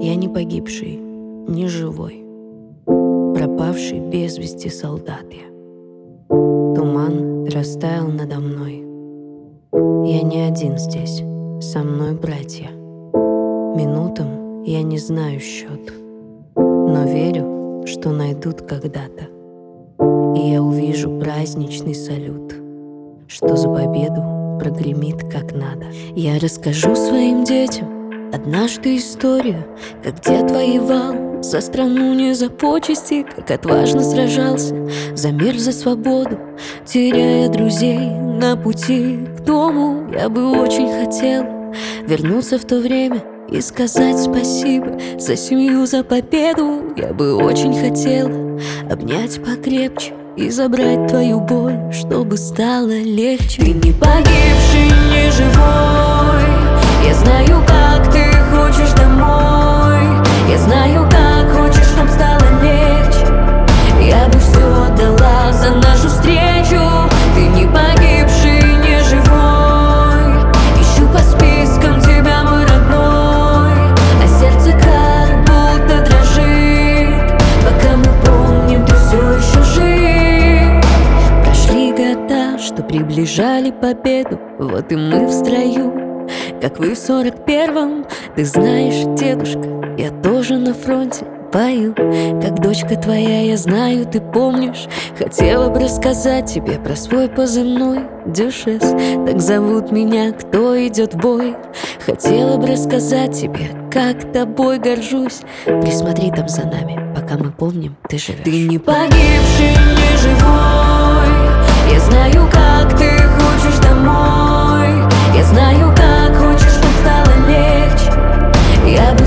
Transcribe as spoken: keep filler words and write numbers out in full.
Я не погибший, не живой, пропавший без вести солдат я. Туман растаял надо мной. Я не один здесь, со мной братья. Минутам я не знаю счет, но верю, что найдут когда-то. И я увижу праздничный салют, что за победу прогремит как надо. Я расскажу своим детям однажды историю, как дед воевал за страну, не за почести, как отважно сражался за мир, за свободу, теряя друзей на пути к дому. Я бы очень хотела вернуться в то время и сказать спасибо за семью, за победу. Я бы очень хотела обнять покрепче и забрать твою боль, чтобы стало легче. Ты не погибший, не живой. Я знаю, как ты хочешь домой. Я знаю, как хочешь, чтоб стало легче. Я бы все отдала за нашу встречу. Ты не погибший, не живой. Ищу по спискам тебя, мой родной, а сердце как будто дрожит, пока мы помним, ты все еще жив. Прошли года, что приближали победу, вот и мы в строю, как вы в сорок первом. Ты знаешь, дедушка, я тоже на фронте пою. Как дочка твоя, я знаю, ты помнишь. Хотела бы рассказать тебе про свой позывной Дюшес, так зовут меня, кто идет в бой. Хотела бы рассказать тебе, как тобой горжусь. Присмотри там за нами, пока мы помним, ты живешь. Ты не погибший, не живой. Я знаю, как ты хочешь домой. Я знаю, как хочешь, чтоб стало легче. Я бы